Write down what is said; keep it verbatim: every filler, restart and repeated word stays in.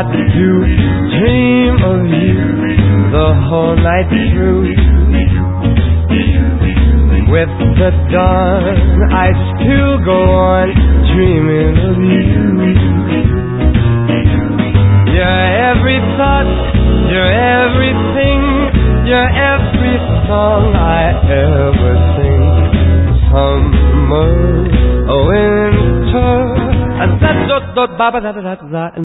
do dream of you the whole night through. With the dawn, I still go on dreaming of you. You're every thought, you're everything, you're every song I ever sing. Summer, winter, and that's what,